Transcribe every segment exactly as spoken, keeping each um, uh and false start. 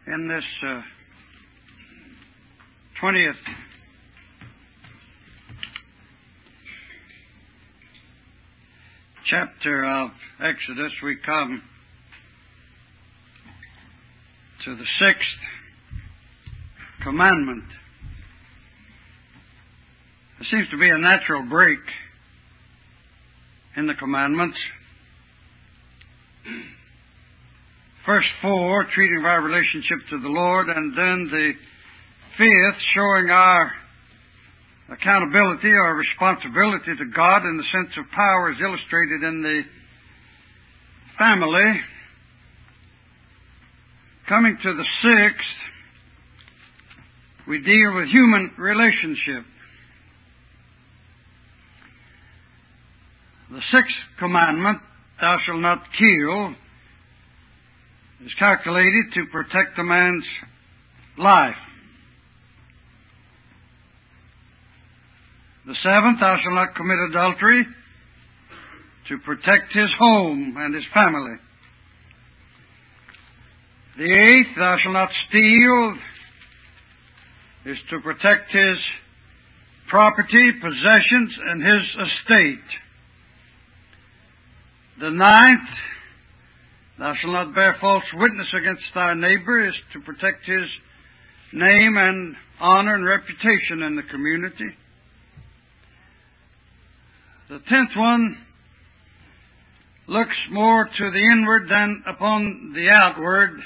in this uh, twentieth chapter of Exodus, we come to the sixth commandment. There seems to be a natural break in the commandments. First four treating of our relationship to the Lord, and then the fifth showing our accountability or responsibility to God in the sense of power is illustrated in the family. Coming to the sixth, we deal with human relationship. The sixth commandment, thou shalt not kill, is calculated to protect a man's life. The seventh, thou shalt not commit adultery, to protect his home and his family. The eighth, thou shalt not steal, is to protect his property, possessions, and his estate. The ninth, thou shalt not bear false witness against thy neighbor, is to protect his name and honor and reputation in the community. The tenth one looks more to the inward than upon the outward.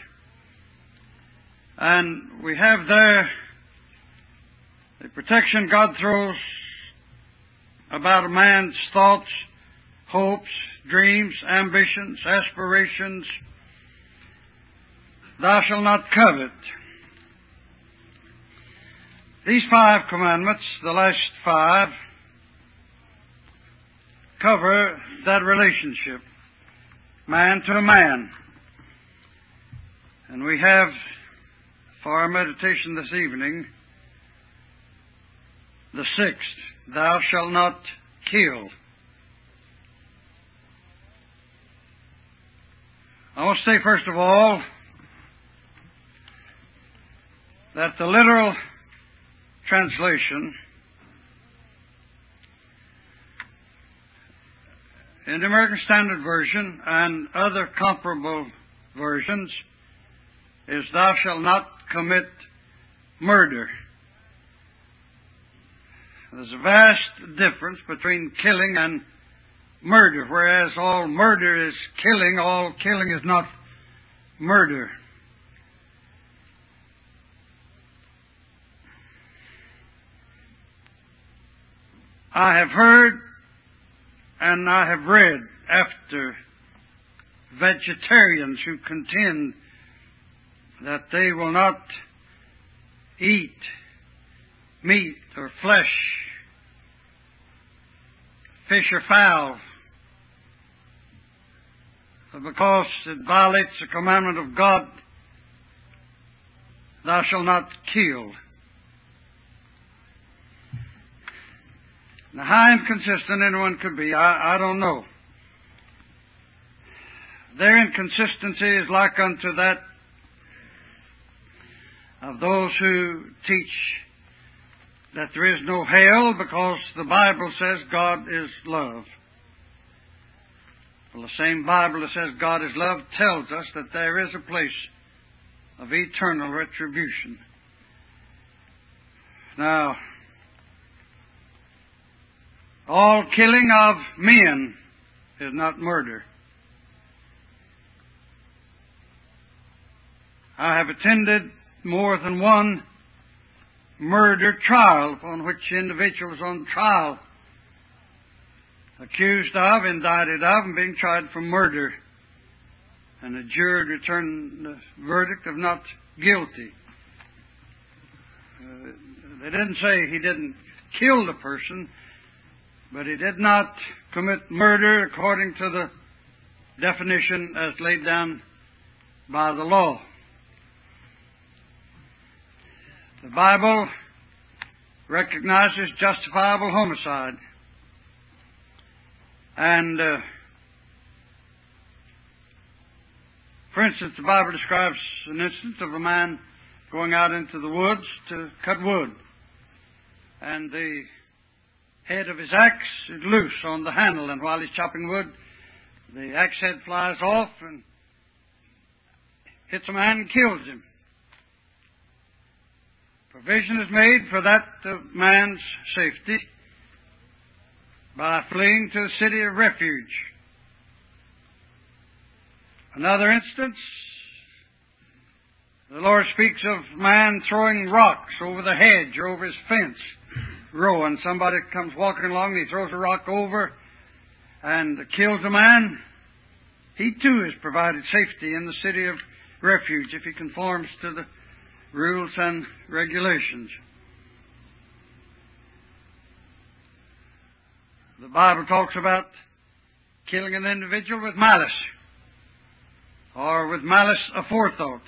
And we have there the protection God throws about a man's thoughts, hopes, dreams, ambitions, aspirations. Thou shalt not covet. These five commandments, the last five, cover that relationship, man to man. And we have, for our meditation this evening, the sixth, thou shalt not kill. I want to say, first of all, that the literal translation in the American Standard Version and other comparable versions is thou shalt not commit murder. There's a vast difference between killing and murder, whereas all murder is killing, all killing is not murder. I have heard and I have read after vegetarians who contend that they will not eat meat or flesh, fish or fowl, because it violates the commandment of God, thou shalt not kill. Now, how inconsistent anyone could be, I, I don't know. Their inconsistency is like unto that of those who teach that there is no hell because the Bible says God is love. Well, the same Bible that says God is love tells us that there is a place of eternal retribution. Now, all killing of men is not murder. I have attended more than one murder trial upon which individuals on trial accused of, indicted of, and being tried for murder. And the jury returned the verdict of not guilty. Uh, they didn't say he didn't kill the person, but he did not commit murder according to the definition as laid down by the law. The Bible recognizes justifiable homicide. And uh, For instance, the Bible describes an instance of a man going out into the woods to cut wood. And the head of his axe is loose on the handle, and while he's chopping wood, the axe head flies off and hits a man and kills him. Provision is made for that uh, man's safety by fleeing to a city of refuge. Another instance, the Lord speaks of man throwing rocks over the hedge or over his fence row, and somebody comes walking along and he throws a rock over and kills a man. He too is provided safety in the city of refuge if he conforms to the rules and regulations. The Bible talks about killing an individual with malice, or with malice aforethought.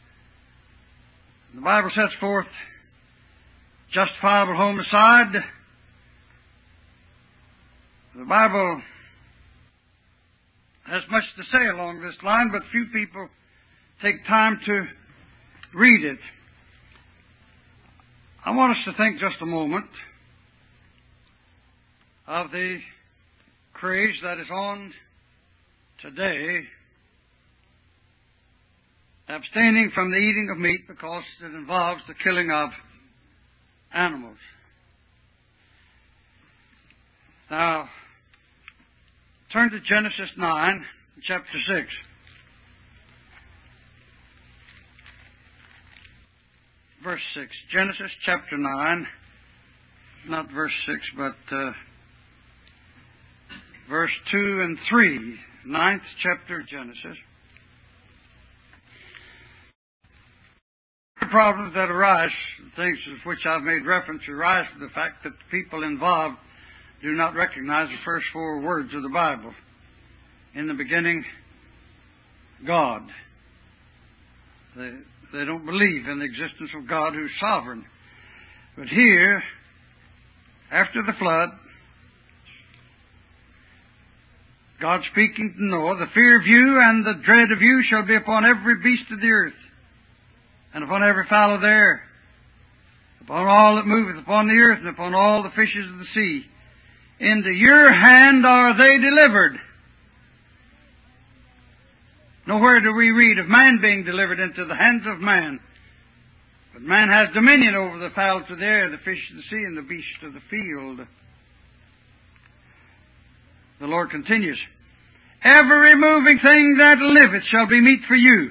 The Bible sets forth justifiable homicide. The Bible has much to say along this line, but few people take time to read it. I want us to think just a moment of the craze that is on today, abstaining from the eating of meat because it involves the killing of animals. Now, turn to Genesis nine, chapter six. Verse six. Genesis chapter nine, not verse six, but uh, verse two and three, ninth chapter of Genesis. The problems that arise, things of which I've made reference, arise from the fact that the people involved do not recognize the first four words of the Bible. In the beginning, God. They, they don't believe in the existence of God who's sovereign. But here, after the flood, God speaking to Noah, the fear of you and the dread of you shall be upon every beast of the earth, and upon every fowl of the air, upon all that moveth upon the earth, and upon all the fishes of the sea. Into your hand are they delivered. Nowhere do we read of man being delivered into the hands of man. But man has dominion over the fowls of the air, the fish of the sea, and the beasts of the field. The Lord continues, every moving thing that liveth shall be meat for you.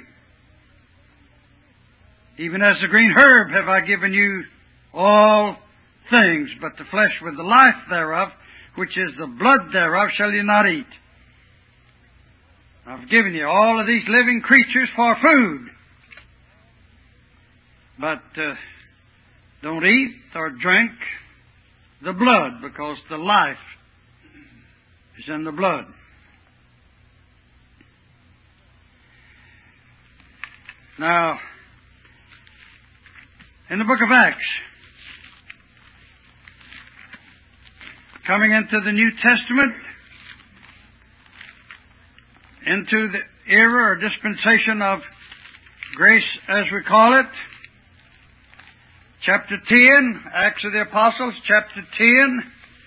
Even as the green herb have I given you all things, but the flesh with the life thereof, which is the blood thereof, shall you not eat. I've given you all of these living creatures for food. But uh, don't eat or drink the blood, because the life is in the blood. Now, in the book of Acts, coming into the New Testament, into the era or dispensation of grace, as we call it, chapter ten, Acts of the Apostles, chapter ten,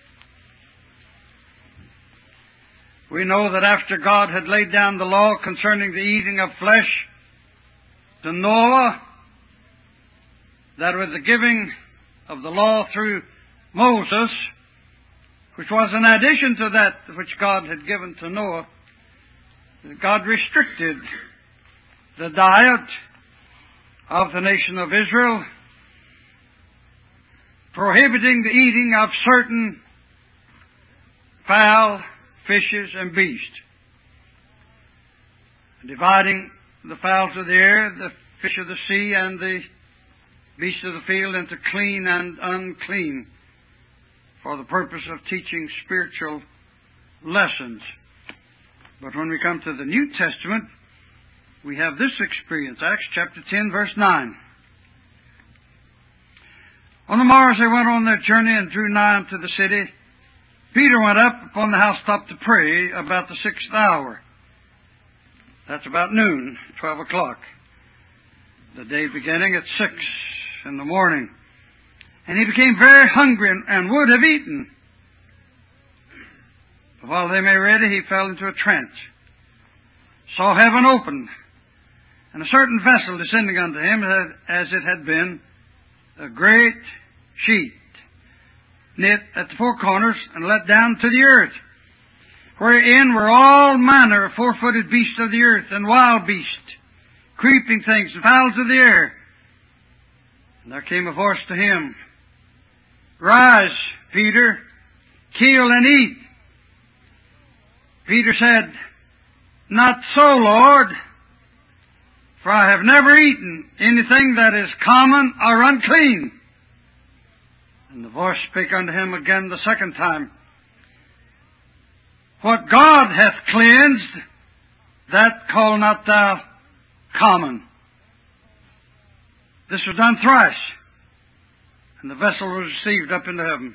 we know that after God had laid down the law concerning the eating of flesh to Noah, that with the giving of the law through Moses, which was an addition to that which God had given to Noah, God restricted the diet of the nation of Israel, prohibiting the eating of certain fowl, fishes, and beasts, dividing the fowls of the air, the fish of the sea, and the beasts of the field into clean and unclean, for the purpose of teaching spiritual lessons. But when we come to the New Testament, we have this experience. Acts chapter ten, verse nine. On the morrow as they went on their journey and drew nigh unto the city, Peter went up upon the housetop to pray about the sixth hour. That's about noon, twelve o'clock. The day beginning at six in the morning. And he became very hungry and, and would have eaten. But while they made ready, he fell into a trance. Saw heaven opened, and a certain vessel descending unto him, as it had been a great sheet, knit at the four corners, and let down to the earth, wherein were all manner of four-footed beasts of the earth, and wild beasts, creeping things, and fowls of the air. And there came a voice to him, Rise, Peter, kill and eat. Peter said, Not so, Lord, for I have never eaten anything that is common or unclean. And the voice spake unto him again the second time, What God hath cleansed, that call not thou common. This was done thrice, and the vessel was received up into heaven.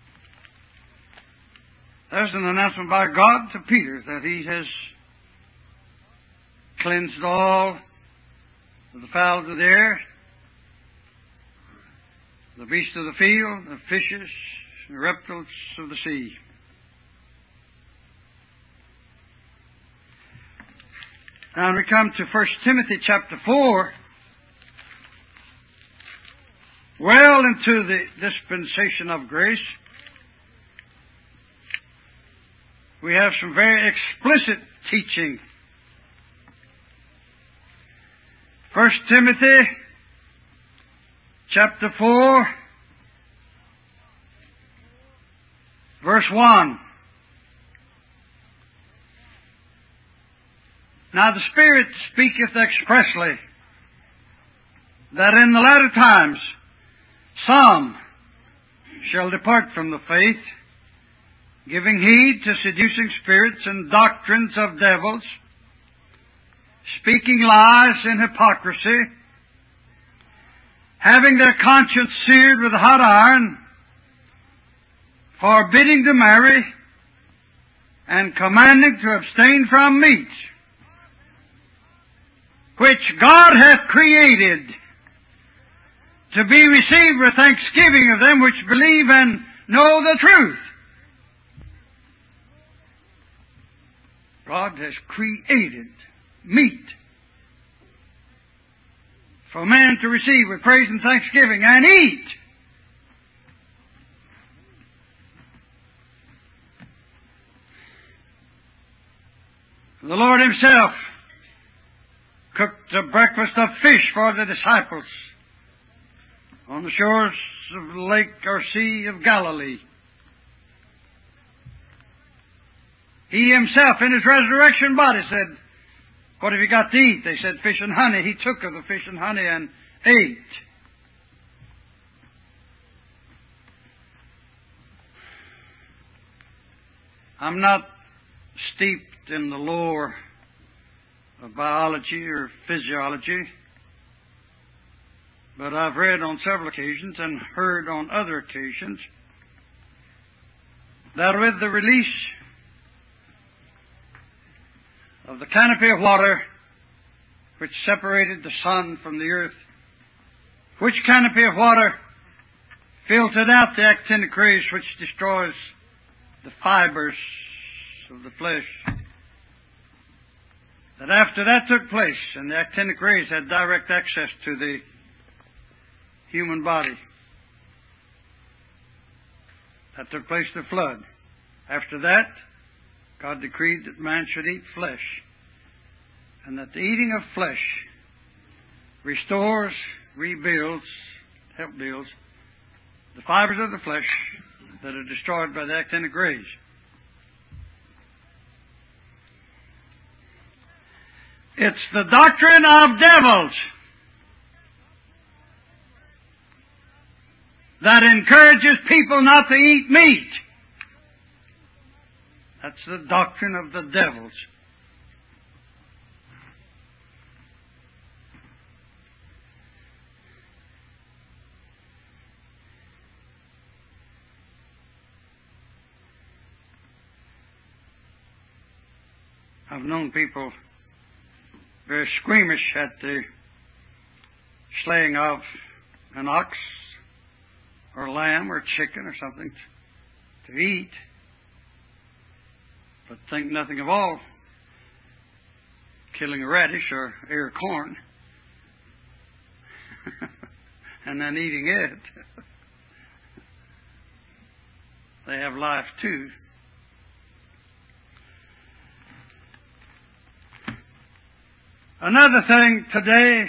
There's an announcement by God to Peter that He has cleansed all of the fowls of the air, the beasts of the field, the fishes, the reptiles of the sea. Now we come to First Timothy chapter four. Well into the dispensation of grace, we have some very explicit teaching. First Timothy chapter four, verse one. Now the Spirit speaketh expressly that in the latter times some shall depart from the faith, giving heed to seducing spirits and doctrines of devils, speaking lies in hypocrisy, having their conscience seared with a hot iron, forbidding to marry, and commanding to abstain from meats, which God hath created to be received with thanksgiving of them which believe and know the truth. God has created meat for man to receive with praise and thanksgiving and eat. The Lord Himself cooked a breakfast of fish for the disciples on the shores of the lake or sea of Galilee. He Himself in His resurrection body said, What have you got to eat? They said, Fish and honey. He took of the fish and honey and ate. I'm not steeped in the lore of biology or physiology, but I've read on several occasions and heard on other occasions that with the release of the canopy of water which separated the sun from the earth, which canopy of water filtered out the actinic rays which destroys the fibers of the flesh, that after that took place and the actinic rays had direct access to the human body, that took place the flood. After that, God decreed that man should eat flesh, and that the eating of flesh restores, rebuilds, help builds the fibers of the flesh that are destroyed by the actinic rays. It's the doctrine of devils that encourages people not to eat meat. That's the doctrine of the devils. I've known people very squeamish at the slaying of an ox or a lamb or a chicken or something to eat, but think nothing of all killing a radish or ear of corn and then eating it. They have life too. Another thing today,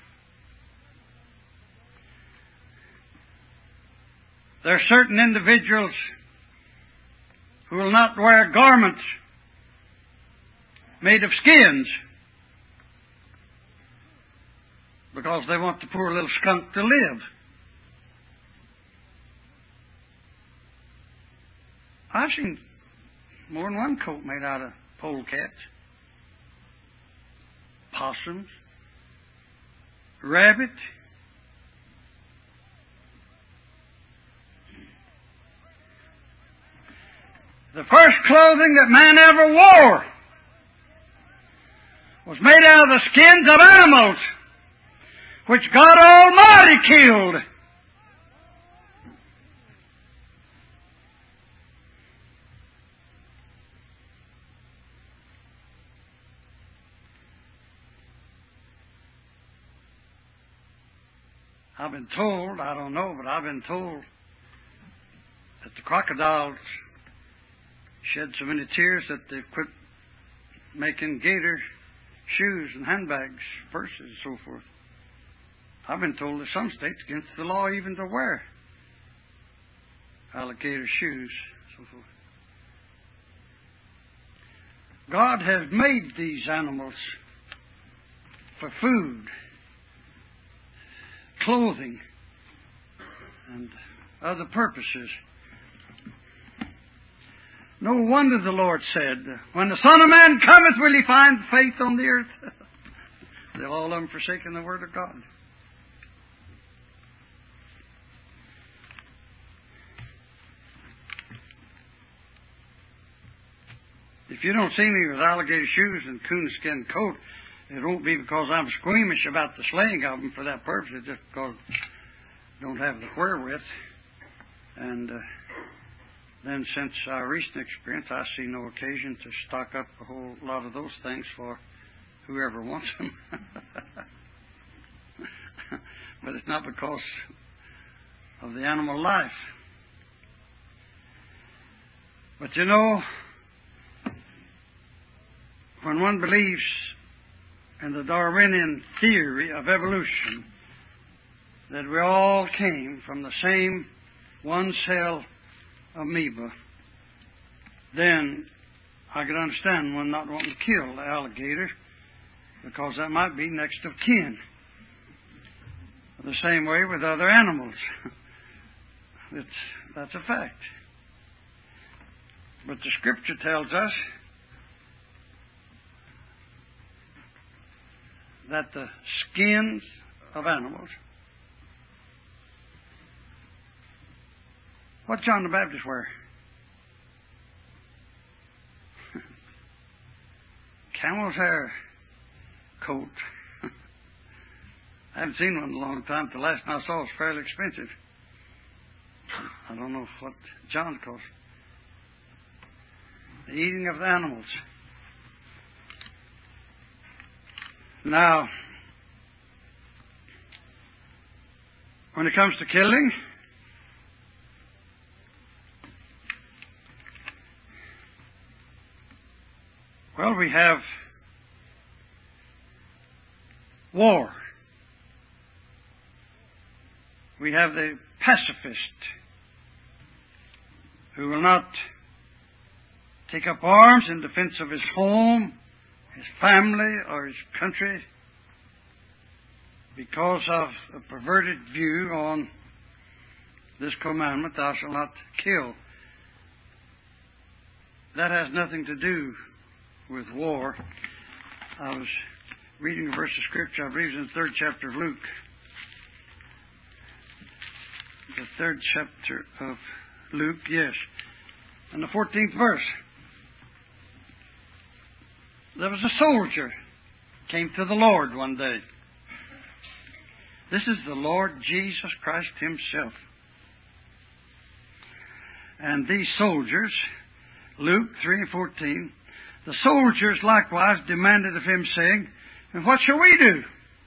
there are certain individuals who will not wear garments made of skins because they want the poor little skunk to live. I've seen more than one coat made out of polecats, possums, rabbit. The first clothing that man ever wore was made out of the skins of animals, which God Almighty killed. I've been told, I don't know, but I've been told that the crocodiles shed so many tears that they quit making gator shoes and handbags, purses, and so forth. I've been told that some states against the law even to wear alligator shoes, so forth. God has made these animals for food, clothing, and other purposes. No wonder the Lord said, when the Son of Man cometh, will he find faith on the earth? They've all of them forsaken the Word of God. If you don't see me with alligator shoes and coonskin coat, it won't be because I'm squeamish about the slaying of them for that purpose. It's just because I don't have the wherewith. And uh, then since our recent experience, I see no occasion to stock up a whole lot of those things for whoever wants them. But it's not because of the animal life. But you know, when one believes in the Darwinian theory of evolution, that we all came from the same one-cell amoeba, then I could understand one not wanting to kill the alligator, because that might be next of kin. The same way with other animals. It's, that's a fact. But the Scripture tells us that the skins of animals. What John the Baptist wear? Camel's hair coat. I haven't seen one in a long time. The last one I saw was fairly expensive. I don't know what John cost. The eating of the animals. Now, when it comes to killing, well, we have war. We have the pacifist who will not take up arms in defense of his home, his family, or his country because of a perverted view on this commandment, thou shalt not kill. That has nothing to do with war. I was reading a verse of Scripture, I believe it's in the third chapter of Luke. The third chapter of Luke, yes. And the fourteenth verse. There was a soldier came to the Lord one day. This is the Lord Jesus Christ Himself. And these soldiers, Luke three and fourteen, the soldiers likewise demanded of Him, saying, "And what shall we do?"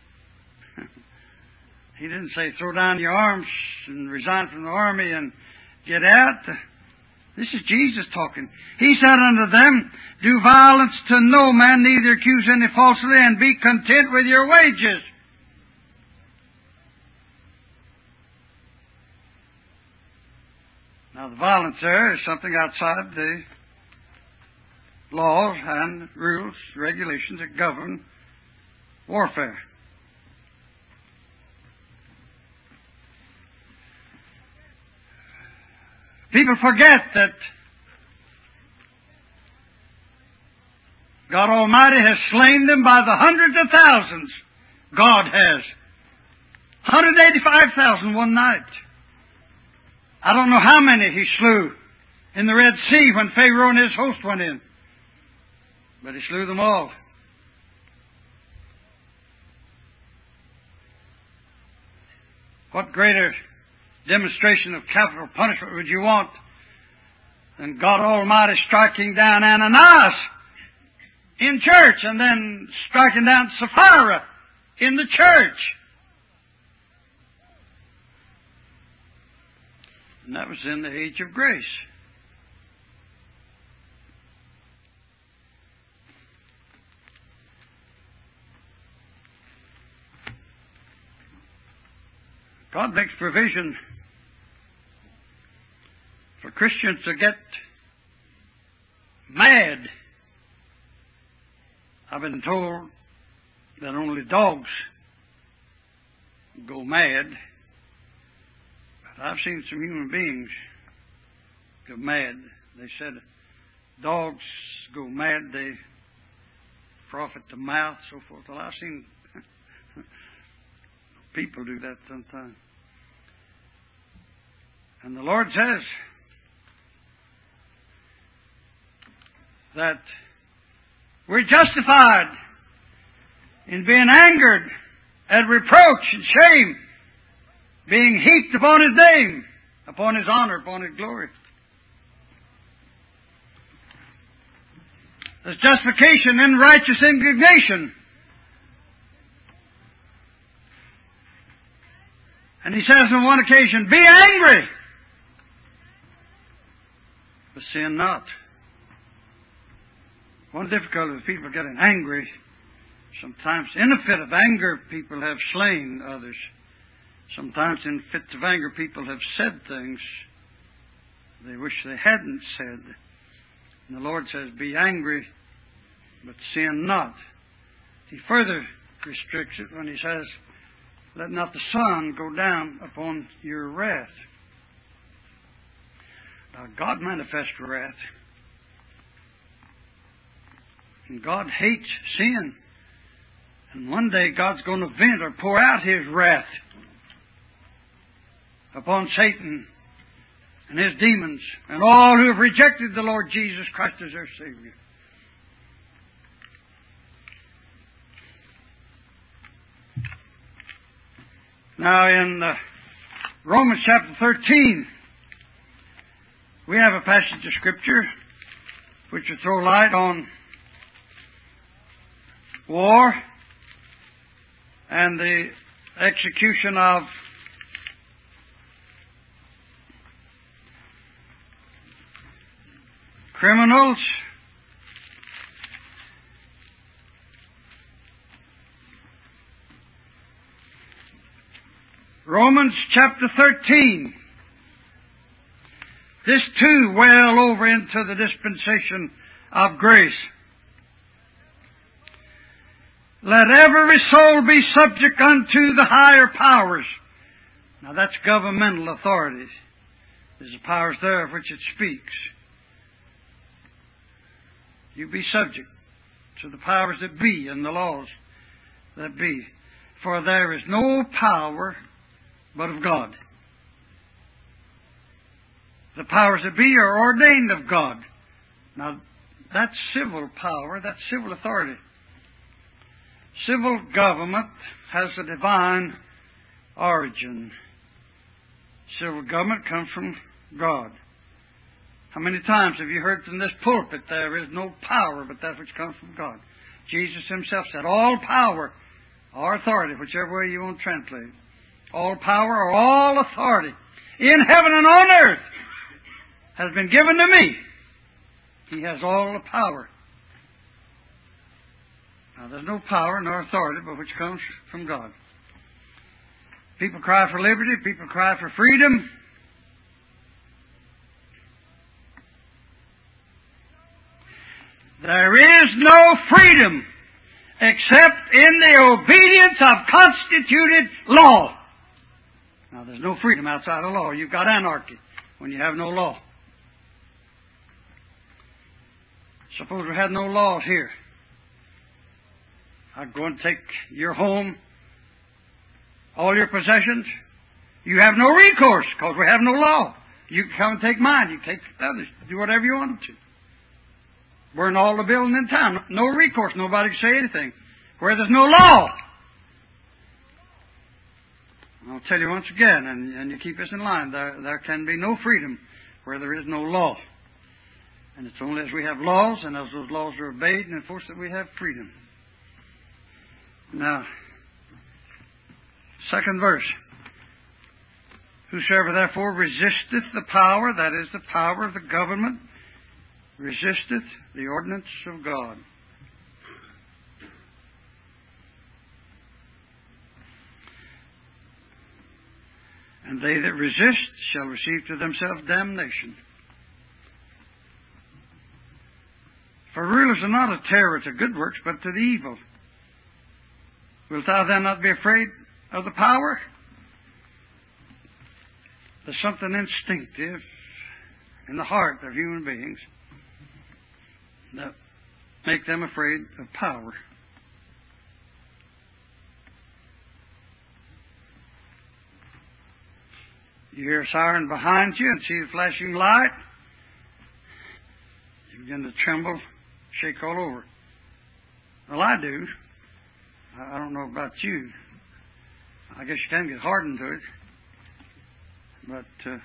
He didn't say, throw down your arms and resign from the army and get out. This is Jesus talking. He said unto them, "Do violence to no man, neither accuse any falsely, and be content with your wages." Now the violence there is something outside the laws and rules, regulations that govern warfare. People forget that God Almighty has slain them by the hundreds of thousands. God has. one hundred eighty-five thousand one night. I don't know how many He slew in the Red Sea when Pharaoh and his host went in. But He slew them all. What greater demonstration of capital punishment would you want than God Almighty striking down Ananias in church and then striking down Sapphira in the church? And that was in the age of grace. God makes provision for Christians to get mad. I've been told that only dogs go mad. But I've seen some human beings go mad. They said dogs go mad, they froth at the mouth, so forth. Well, I've seen people do that sometimes. And the Lord says that we're justified in being angered at reproach and shame, being heaped upon His name, upon His honor, upon His glory. There's justification in righteous indignation. And He says on one occasion, "Be angry, but sin not." One difficulty with people getting angry, sometimes in a fit of anger people have slain others. Sometimes in fits of anger people have said things they wish they hadn't said. And the Lord says, "Be angry, but sin not." He further restricts it when He says, "Let not the sun go down upon your wrath." Now, God manifests wrath. And God hates sin. And one day God's going to vent or pour out His wrath upon Satan and his demons and all who have rejected the Lord Jesus Christ as their Savior. Now in uh, Romans chapter thirteen, we have a passage of Scripture which will throw light on war and the execution of criminals. Romans chapter thirteen. This too well over into the dispensation of grace. Let every soul be subject unto the higher powers. Now that's governmental authorities. There's the powers there of which it speaks. You be subject to the powers that be and the laws that be. For there is no power but of God. The powers that be are ordained of God. Now, that's civil power, that's civil authority. Civil government has a divine origin. Civil government comes from God. How many times have you heard from this pulpit, there is no power but that which comes from God? Jesus Himself said, all power or authority, whichever way you want to translate, all power or all authority in heaven and on earth has been given to me. He has all the power. Now, there's no power nor authority but which comes from God. People cry for liberty. People cry for freedom. There is no freedom except in the obedience of constituted law. Now, there's no freedom outside of law. You've got anarchy when you have no law. Suppose we had no laws here. I'd go and take your home, all your possessions. You have no recourse because we have no law. You can come and take mine. You can take others. Do whatever you want to. Burn all the building in town. No recourse. Nobody can say anything. Where there's no law. I'll tell you once again, and, and you keep this in line, there, there can be no freedom where there is no law. And it's only as we have laws, and as those laws are obeyed and enforced, that we have freedom. Now, second verse. Whosoever therefore resisteth the power, that is the power of the government, resisteth the ordinance of God. And they that resist shall receive to themselves damnation. For rulers are not a terror to good works, but to the evil. Wilt thou then not be afraid of the power? There's something instinctive in the heart of human beings that make them afraid of power. You hear a siren behind you and see the flashing light, you begin to tremble, shake all over. Well, I do. I don't know about you. I guess you can get hardened to it. But uh,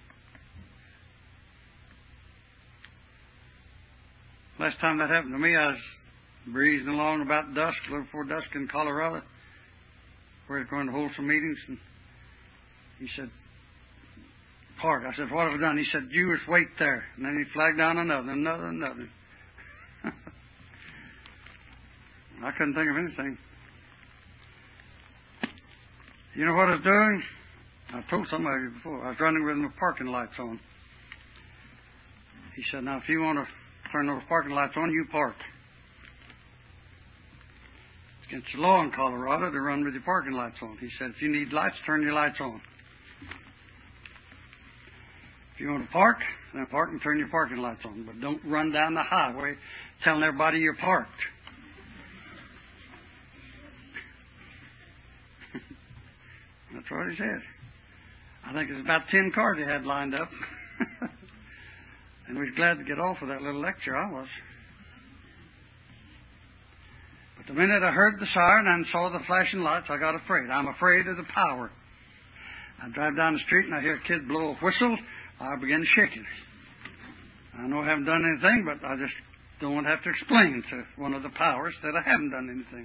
last time that happened to me, I was breezing along about dusk, a little before dusk in Colorado, where I was going to hold some meetings, and he said, park. I said, what have I done? He said, you just wait there. And then he flagged down another, another, another. I couldn't think of anything. You know what I was doing? I've told somebody before. I was running with my parking lights on. He said, now, if you want to turn those parking lights on, you park. It's against the law in Colorado to run with your parking lights on. He said, if you need lights, turn your lights on. If you want to park, then park and turn your parking lights on. But don't run down the highway telling everybody you're parked. That's what he said. I think there's about ten cars he had lined up. And we was glad to get off of that little lecture, I was. But the minute I heard the siren and saw the flashing lights, I got afraid. I'm afraid of the power. I drive down the street and I hear a kid blow a whistle. I begin shaking. I know I haven't done anything, but I just don't want to have to explain to one of the powers that I haven't done anything.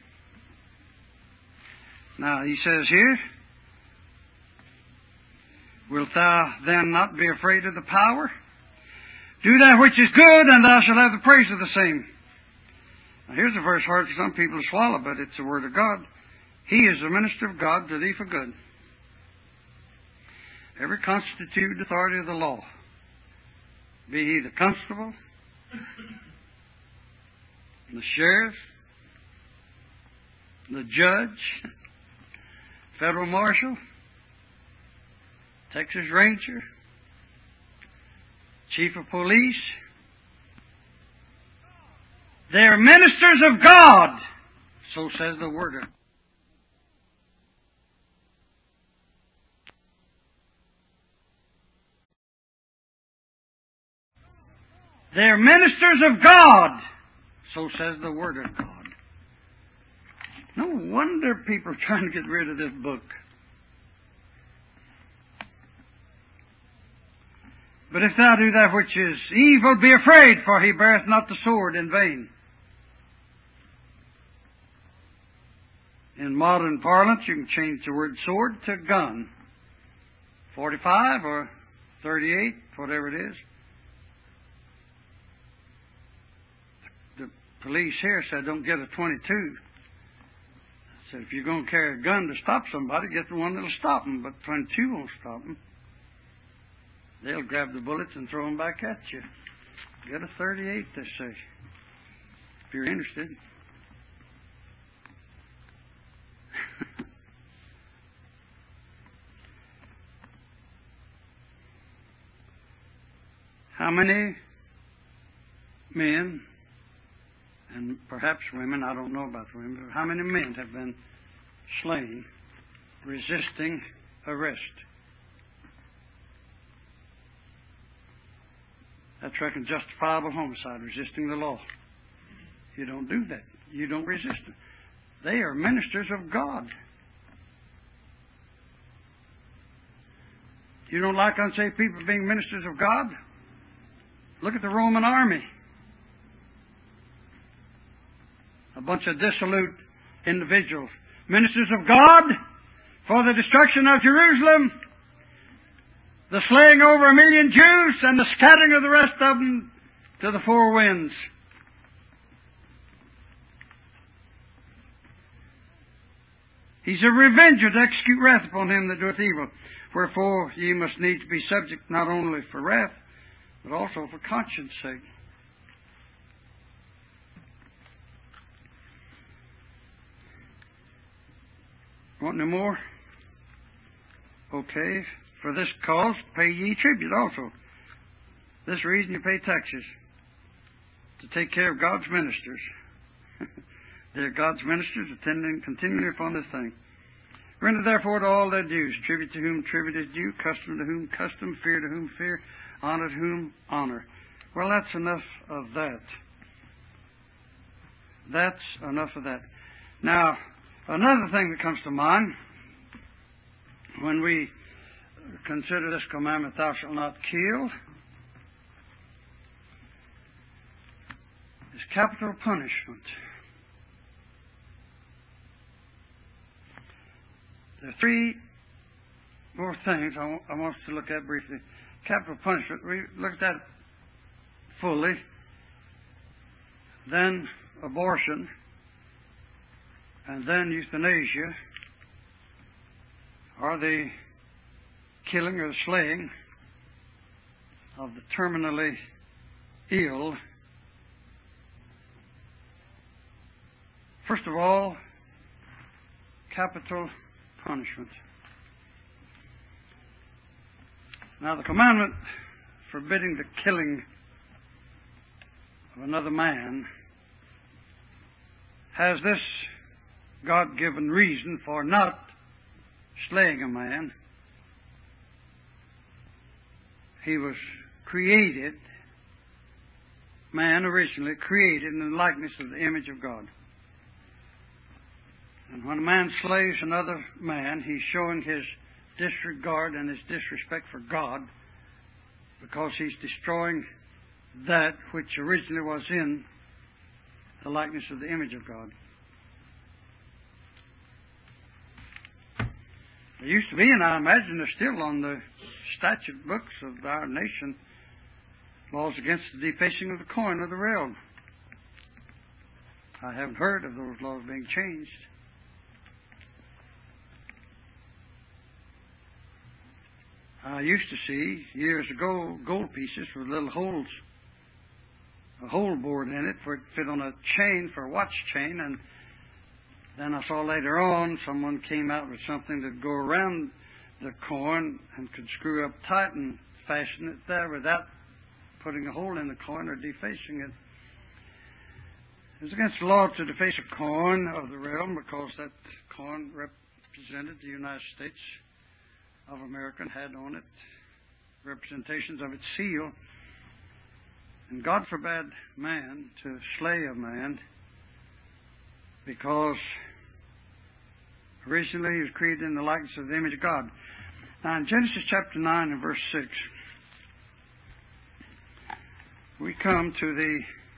Now, he says here, wilt thou then not be afraid of the power? Do that which is good, and thou shalt have the praise of the same. Now, here's a verse hard for some people to swallow, but it's the Word of God. He is the minister of God to thee for good. Every constituted authority of the law, be he the constable, the sheriff, the judge, federal marshal, Texas Ranger, chief of police, they are ministers of God, so says the Word of God. They are ministers of God, so says the Word of God. No wonder people are trying to get rid of this book. But if thou do that which is evil, be afraid, for he beareth not the sword in vain. In modern parlance, you can change the word sword to gun. forty-five or thirty-eight, whatever it is. The police here said, don't get a twenty-two. I said, if you're going to carry a gun to stop somebody, get the one that'll stop them, but twenty-two won't stop them. They'll grab the bullets and throw them back at you. Get a thirty-eight, they say, if you're interested. How many men, and perhaps women, I don't know about the women, but how many men have been slain resisting arrest? That's reckoned justifiable homicide, resisting the law. You don't do that. You don't resist it. They are ministers of God. You don't like unsaved people being ministers of God? Look at the Roman army. A bunch of dissolute individuals. Ministers of God for the destruction of Jerusalem, the slaying over a million Jews, and the scattering of the rest of them to the four winds. He's a revenger to execute wrath upon him that doeth evil. Wherefore ye must needs be subject not only for wrath, but also for conscience sake. Want no more? Okay. For this cause pay ye tribute also. This reason you pay taxes. To take care of God's ministers. They're God's ministers attending continually upon this thing. Render therefore to all their dues. Tribute to whom tribute is due. Custom to whom custom. Fear to whom fear. Honor to whom honor. Well, that's enough of that. That's enough of that. Now, another thing that comes to mind when we consider this commandment, thou shalt not kill, is capital punishment. There are three more things I want, I want us to look at briefly. Capital punishment, we look at that fully. Then abortion, and then euthanasia, or the killing or the slaying of the terminally ill. First of all, capital punishment. Now, the commandment forbidding the killing of another man has this God-given reason for not slaying a man. He was created, man originally created in the likeness of the image of God. And when a man slays another man, he's showing his disregard and his disrespect for God, because he's destroying that which originally was in the likeness of the image of God. There used to be, and I imagine there's still on the statute books of our nation, laws against the defacing of the coin of the realm. I haven't heard of those laws being changed. I used to see, years ago, gold pieces with little holes, a hole bored in it for it to fit on a chain, for a watch chain, and then I saw later on someone came out with something that go around the coin and could screw up tight and fasten it there without putting a hole in the coin or defacing it. It was against the law to deface a coin of the realm, because that coin represented the United States of America and had on it representations of its seal. And God forbade man to slay a man, because Originally, he was created in the likeness of the image of God. Now, in Genesis chapter nine and verse six, we come to the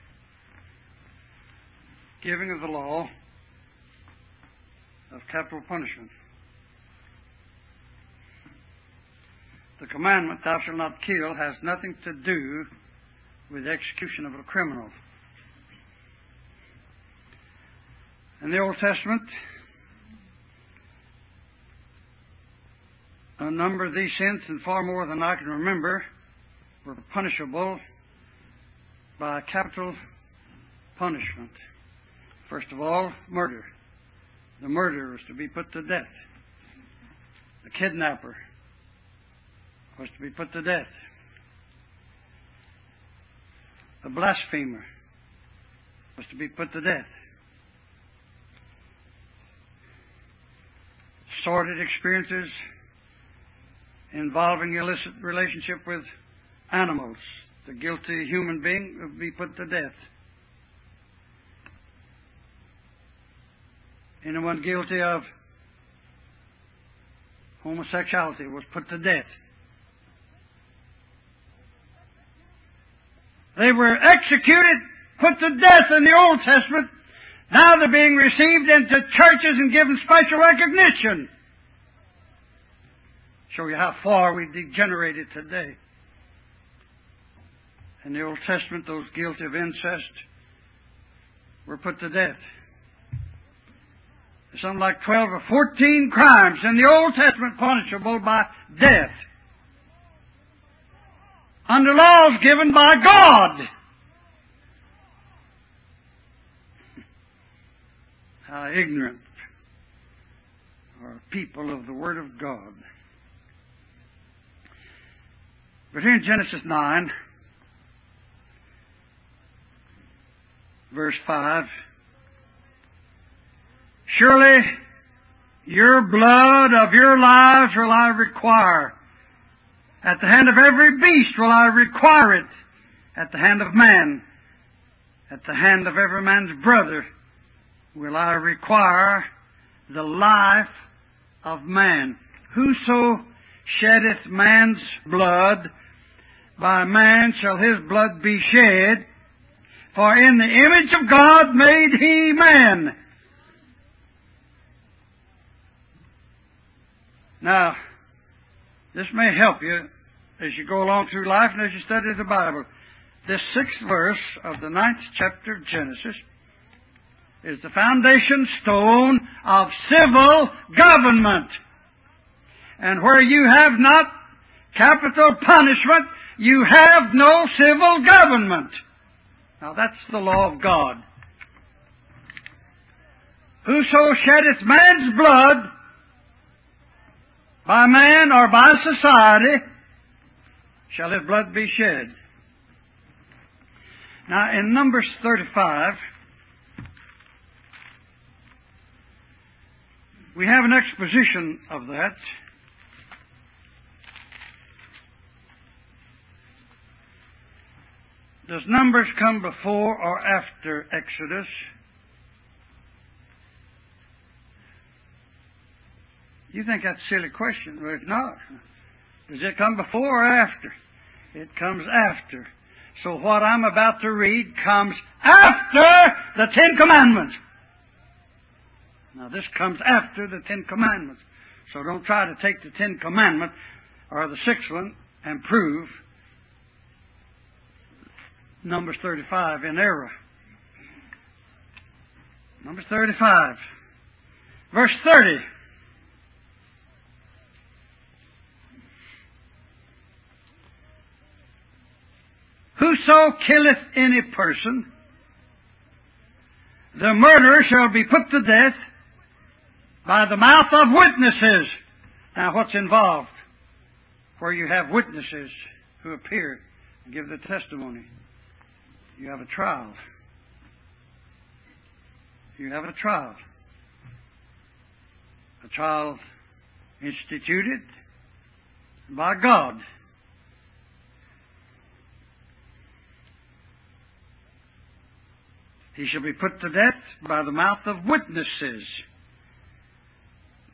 giving of the law of capital punishment. The commandment, thou shalt not kill, has nothing to do with the execution of a criminal. In the Old Testament, a number of these sins, and far more than I can remember, were punishable by capital punishment. First of all, murder. The murderer was to be put to death. The kidnapper was to be put to death. The blasphemer was to be put to death. Sordid experiences involving illicit relationship with animals. The guilty human being would be put to death. Anyone guilty of homosexuality was put to death. They were executed, put to death in the Old Testament. Now they're being received into churches and given special recognition. Show you how far we've degenerated today. In the Old Testament, those guilty of incest were put to death. There's something like twelve or fourteen crimes in the Old Testament punishable by death, under laws given by God. How ignorant are people of the Word of God. But here in Genesis nine, verse five, surely your blood of your lives will I require. At the hand of every beast will I require it. At the hand of man, at the hand of every man's brother, will I require the life of man. Whoso sheddeth man's blood, by man shall his blood be shed. For in the image of God made he man. Now, this may help you as you go along through life and as you study the Bible. This sixth verse of the ninth chapter of Genesis is the foundation stone of civil government. And where you have not capital punishment, you have no civil government. Now that's the law of God. Whoso sheddeth man's blood, by man or by society, shall his blood be shed. Now in Numbers thirty-five, we have an exposition of that. Does Numbers come before or after Exodus? You think that's a silly question. Well, it's not. Does it come before or after? It comes after. So what I'm about to read comes after the Ten Commandments. Now this comes after the Ten Commandments. So don't try to take the Ten Commandments or the sixth one and prove Numbers thirty-five in error. Numbers thirty-five, verse thirty. Whoso killeth any person, the murderer shall be put to death by the mouth of witnesses. Now what's involved? Where you have witnesses who appear and give the testimony. You have a trial. You have a trial. A trial instituted by God. He shall be put to death by the mouth of witnesses.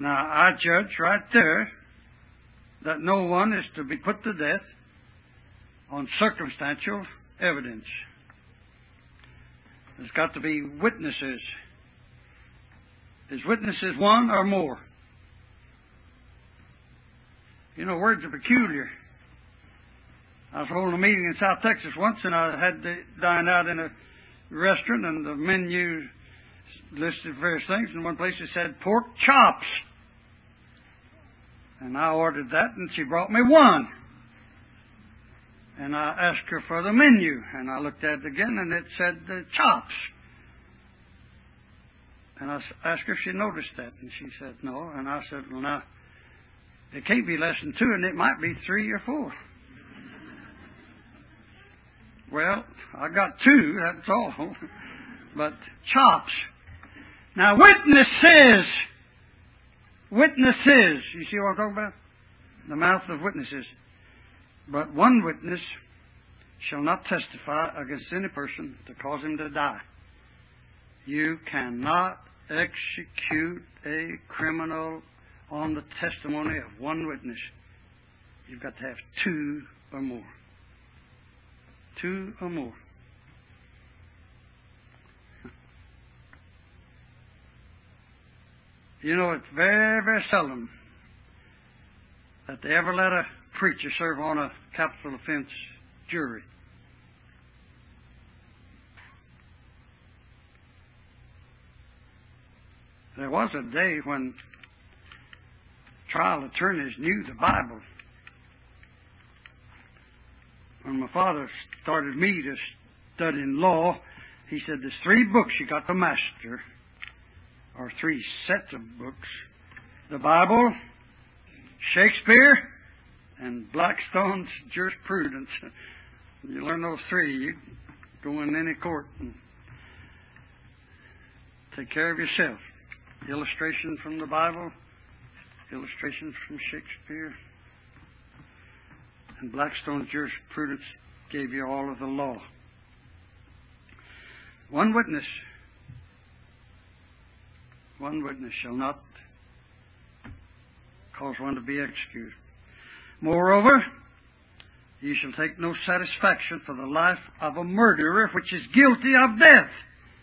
Now, I judge right there that no one is to be put to death on circumstantial evidence. There's got to be witnesses. Is witnesses one or more? You know, words are peculiar. I was holding a meeting in South Texas once, and I had to dine out in a restaurant, and the menu listed various things. In one place it said pork chops. And I ordered that, and she brought me one. And I asked her for the menu, and I looked at it again, and it said uh, chops. And I asked her if she noticed that, and she said no. And I said, well, now, it can't be less than two, and it might be three or four. Well, I got two, that's all. But chops. Now, witnesses. Witnesses. You see what I'm talking about? The mouth of witnesses. But one witness shall not testify against any person to cause him to die. You cannot execute a criminal on the testimony of one witness. You've got to have two or more. Two or more. You know, it's very, very seldom that they ever let a preacher serve on a capital offense jury. There was a day when trial attorneys knew the Bible. When my father started me to studying law, he said, there's three books you got to master, or three sets of books. The Bible, Shakespeare, and Blackstone's jurisprudence. You learn those three, you go in any court and take care of yourself. Illustration from the Bible, illustrations from Shakespeare, and Blackstone's jurisprudence gave you all of the law. One witness, one witness shall not cause one to be executed. Moreover, you shall take no satisfaction for the life of a murderer which is guilty of death.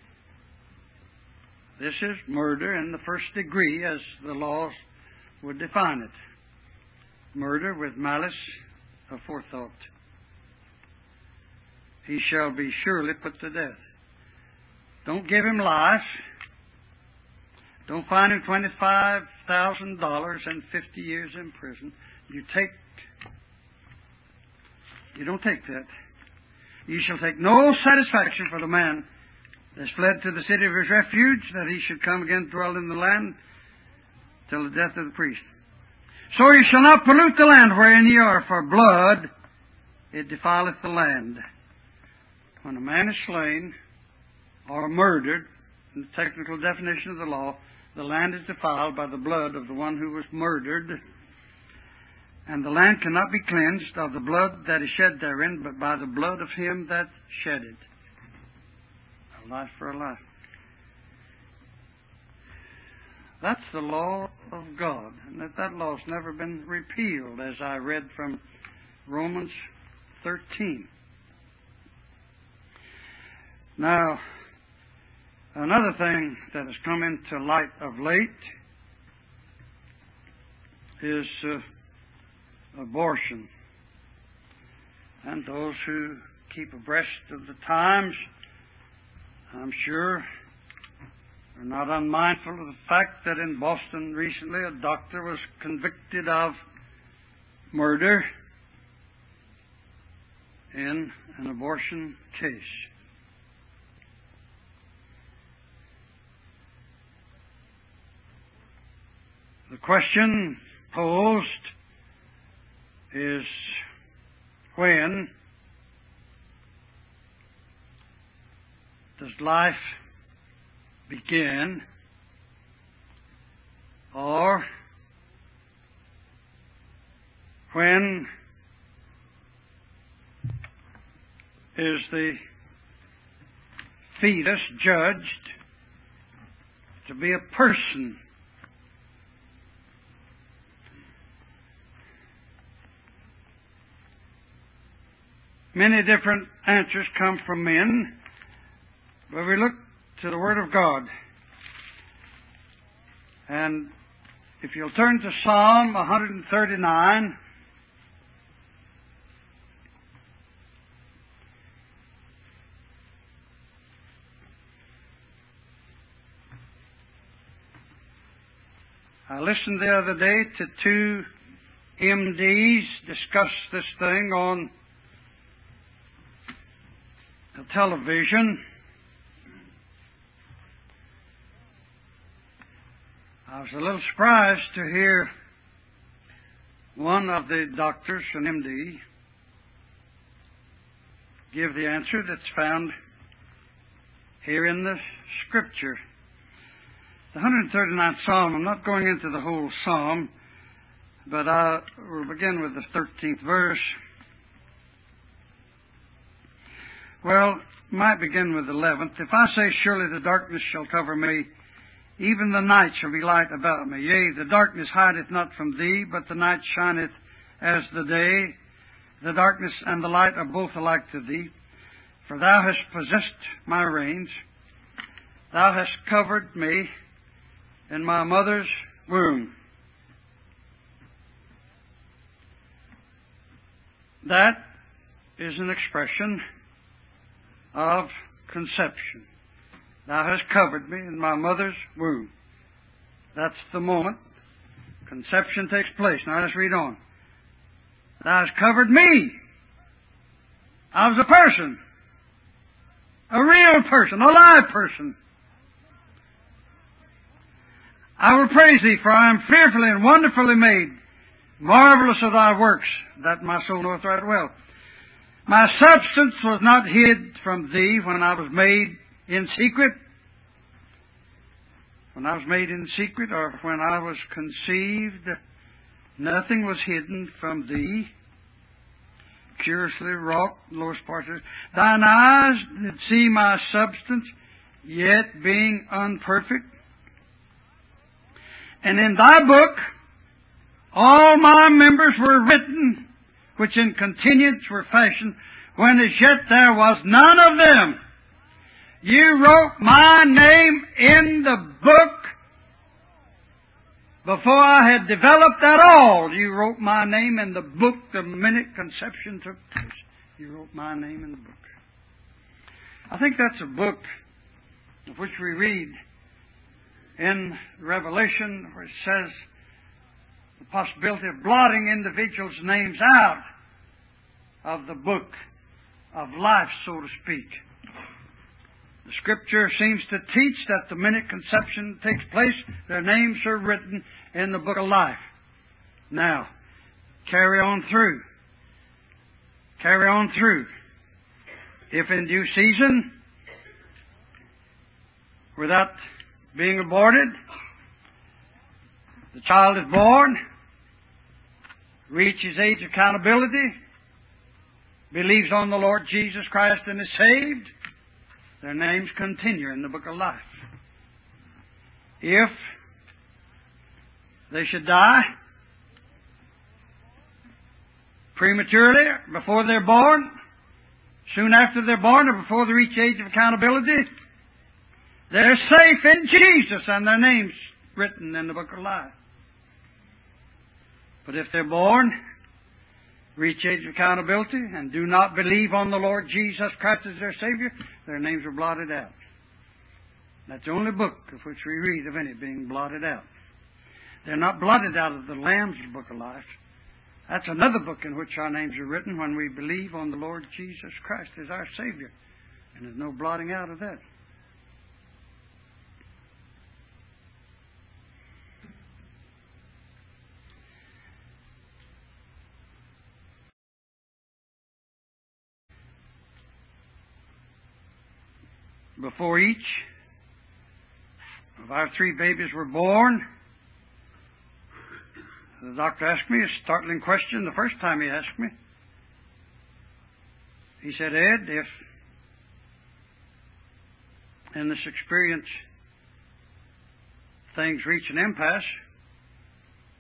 This is murder in the first degree, as the laws would define it. Murder with malice aforethought. He shall be surely put to death. Don't give him life. Don't fine him twenty-five thousand dollars and fifty years in prison. You take, you don't take that. You shall take no satisfaction for the man that's fled to the city of his refuge, that he should come again to dwell in the land till the death of the priest. So you shall not pollute the land wherein ye are, for blood, it defileth the land. When a man is slain or murdered, in the technical definition of the law, the land is defiled by the blood of the one who was murdered, and the land cannot be cleansed of the blood that is shed therein, but by the blood of him that shed it. A life for a life. That's the law of God, and that that law's never been repealed, as I read from Romans thirteen. Now, another thing that has come into light of late is uh, abortion. And those who keep abreast of the times, I'm sure, are not unmindful of the fact that in Boston recently a doctor was convicted of murder in an abortion case. The question posed is, when does life begin, or when is the fetus judged to be a person many different answers come from men, but we look to the Word of God. And if you'll turn to Psalm one thirty-nine, I listened the other day to two M Ds discuss this thing on the television. I was a little surprised to hear one of the doctors, an M D, give the answer that's found here in the Scripture. The one hundred thirty-ninth Psalm, I'm not going into the whole Psalm, but I will begin with the thirteenth verse. Well, might begin with the eleventh. If I say, surely the darkness shall cover me, even the night shall be light about me. Yea, the darkness hideth not from thee, but the night shineth as the day. The darkness and the light are both alike to thee. For thou hast possessed my reins. Thou hast covered me in my mother's womb. That is an expression of conception. Thou hast covered me in my mother's womb. That's the moment conception takes place. Now let's read on. Thou hast covered me. I was a person. A real person. A live person. I will praise thee, for I am fearfully and wonderfully made. Marvelous are thy works, that my soul knoweth right well. My substance was not hid from thee when I was made in secret. When I was made in secret, or when I was conceived, nothing was hidden from thee. Curiously wrought, lowest part of it. Thine eyes did see my substance, yet being unperfect. And in thy book all my members were written, which in continuance were fashioned, when as yet there was none of them. You wrote my name in the book before I had developed at all. You wrote my name in the book the minute conception took place. You wrote my name in the book. I think that's a book of which we read in Revelation, where it says the possibility of blotting individuals' names out of the book of life, so to speak. The Scripture seems to teach that the minute conception takes place, their names are written in the book of life. Now, carry on through. Carry on through. If in due season, without being aborted, the child is born, reaches age of accountability, believes on the Lord Jesus Christ and is saved, their names continue in the book of life. If they should die prematurely, before they're born, soon after they're born, or before they reach age of accountability, they're safe in Jesus and their names written in the book of life. But if they're born, reach age of accountability, and do not believe on the Lord Jesus Christ as their Savior, their names are blotted out. That's the only book of which we read of any being blotted out. They're not blotted out of the Lamb's book of life. That's another book in which our names are written when we believe on the Lord Jesus Christ as our Savior. And there's no blotting out of that. Before each of our three babies were born, the doctor asked me a startling question the first time he asked me. He said, Ed, if in this experience things reach an impasse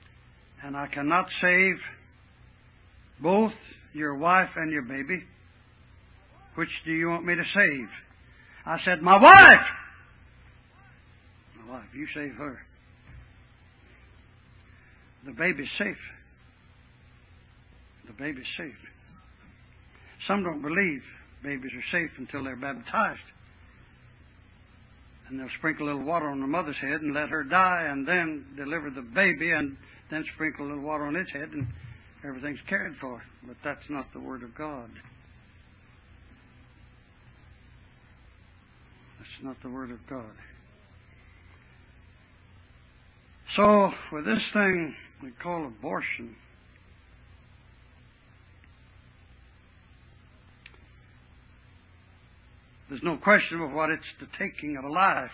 and I cannot save both your wife and your baby, which do you want me to save? I said, my wife! My wife, you save her. The baby's safe. The baby's safe. Some don't believe babies are safe until they're baptized. And they'll sprinkle a little water on the mother's head and let her die, and then deliver the baby, and then sprinkle a little water on its head, and everything's cared for. But that's not the Word of God. That's not the Word of God. So, with this thing we call abortion, there's no question of what it's the taking of a life.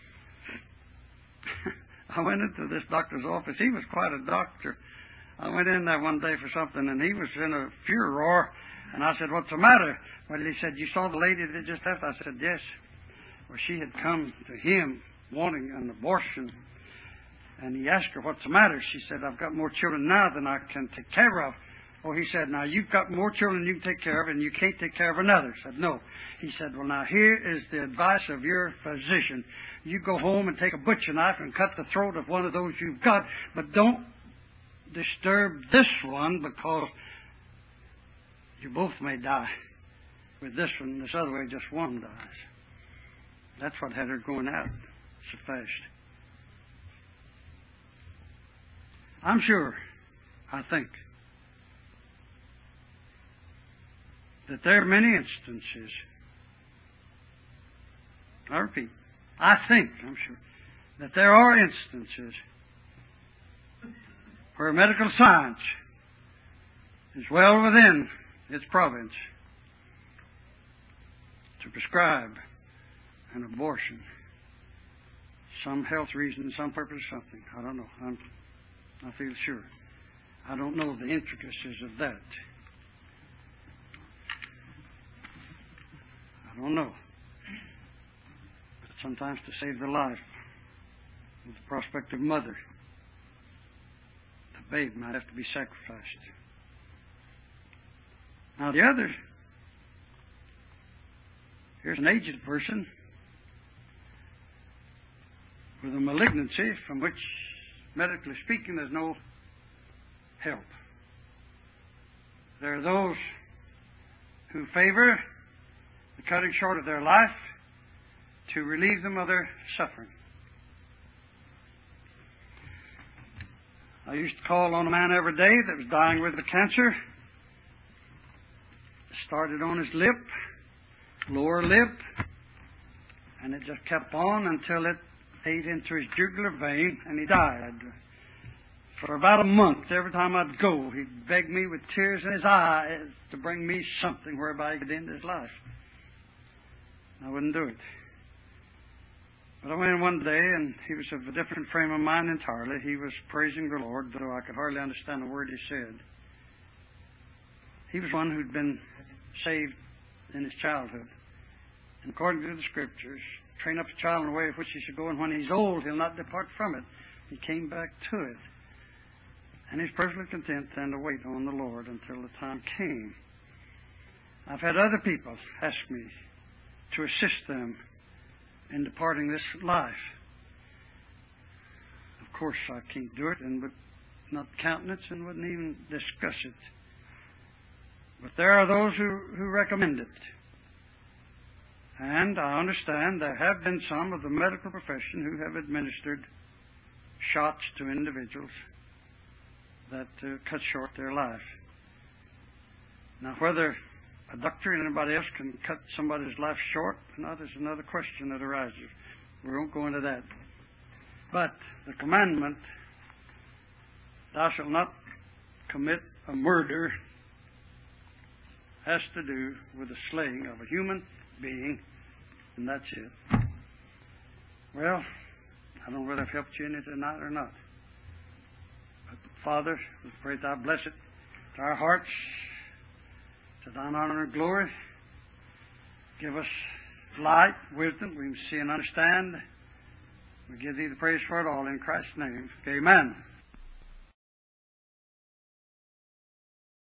I went into this doctor's office. He was quite a doctor. I went in there one day for something, and he was in a furor. And I said, what's the matter? Well, he said, you saw the lady that just left? I said, yes. Well, she had come to him wanting an abortion. And he asked her, what's the matter? She said, I've got more children now than I can take care of. Oh, he said, now you've got more children you can take care of, and you can't take care of another. I said, no. He said, well, now here is the advice of your physician. You go home and take a butcher knife and cut the throat of one of those you've got, but don't disturb this one, because you both may die. With this one, this other way, just one dies. That's what had her going out so fast. I'm sure, I think, that there are many instances, I repeat, I think, I'm sure, that there are instances where medical science is well within its province to prescribe an abortion. Some health reason, some purpose, something. I don't know. I'm, I feel sure. I don't know the intricacies of that. I don't know. But sometimes to save the life of the prospective mother, the babe might have to be sacrificed. Now the other, here's an aged person with a malignancy from which, medically speaking, there's no help. There are those who favor the cutting short of their life to relieve them of their suffering. I used to call on a man every day that was dying with the cancer. It started on his lip, lower lip, and it just kept on until it ate into his jugular vein, and he died. For about a month, every time I'd go, he'd beg me with tears in his eyes to bring me something whereby he could end his life. I wouldn't do it. But I went in one day, and he was of a different frame of mind entirely. He was praising the Lord, though I could hardly understand a word he said. He was one who'd been saved in his childhood. And according to the Scriptures, train up a child in the way of which he should go, and when he's old, he'll not depart from it. He came back to it. And he's perfectly content then to wait on the Lord until the time came. I've had other people ask me to assist them in departing this life. Of course, I can't do it, and would not countenance and wouldn't even discuss it. But there are those who, who recommend it. And I understand there have been some of the medical profession who have administered shots to individuals that uh, cut short their life. Now, whether a doctor and anybody else can cut somebody's life short or not is another question that arises. We won't go into that. But the commandment, thou shalt not commit a murder, has to do with the slaying of a human being, and that's it. Well, I don't know whether I've helped you in it tonight or not. But Father, we pray thou bless it to our hearts, to thine honor and glory. Give us light, wisdom, we can see and understand. We give thee the praise for it all in Christ's name. Amen.